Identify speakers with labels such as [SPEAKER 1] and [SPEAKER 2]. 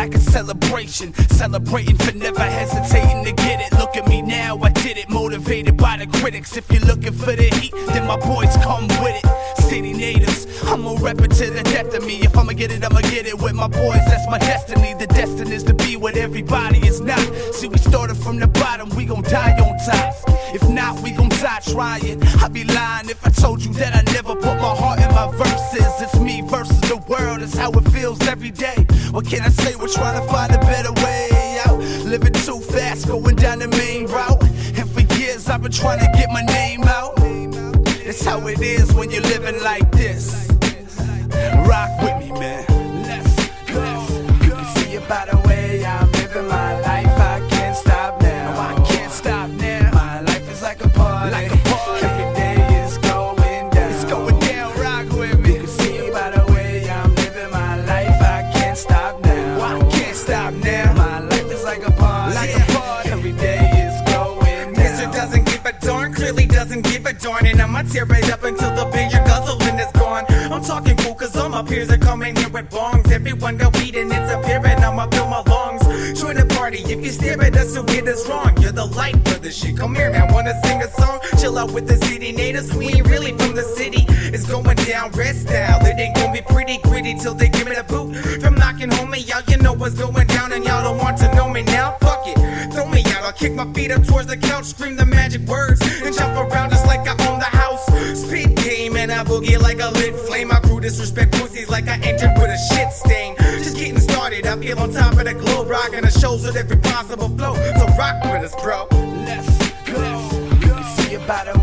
[SPEAKER 1] like a celebration, celebrating for never hesitating to get it. Look at me now, I did it, motivated by the critics. If you're looking for the heat, then my boys come with it. City natives, I'ma rep it to the depth of me. If I'ma get it, I'ma get it with my boys, that's my destiny. The destiny is to be what everybody is not. See, we started from the bottom, we gon' die on top. If not, we gon' die trying. I'd be lying if I told you that I never put my heart in my verses. It's me versus the world, it's how it feels every day. What can I say? We're trying to find a better way out. Living too fast, going down the main route. And for years I've been trying to get my name out. It's how it is when you're living like this. Rock with me, man. Let's go. You can see it by the way I'm living my life. I can't stop now. I can't stop now. My life is like a party. Like a party. Every day is going down. It's going down. Rock with me. You can see it by the way I'm living my life. I can't stop now. I can't stop now. My life is like a party. Like a party. Every day is going down.
[SPEAKER 2] Mr. doesn't give a darn, clearly doesn't give a darn, and I'ma tear it up until the bigger guzzling is gone. I'm talking cool cause all my peers are coming here with bongs. Everyone got weed and it's appearing, I'ma fill my lungs. Join the party, if you stare at us, you'll get us wrong. You're the light for this shit, come here man, wanna sing a song? Chill out with the city natives, we ain't really from the city. It's going down red style, it ain't gonna be pretty gritty till they give me the boot. From knocking home me out, you know what's going down, and y'all don't want to know me now, fuck it. Throw me out, I'll kick my feet up towards the couch, scream the magic words, and jump around just like I own the house. Spit game and I boogie like a lit flame. I grew disrespect pussies like I entered with a shit stain. Just getting started, I feel on top of the globe, rocking the shows with every possible flow. So rock with us, bro.
[SPEAKER 1] Let's go. You can see it by the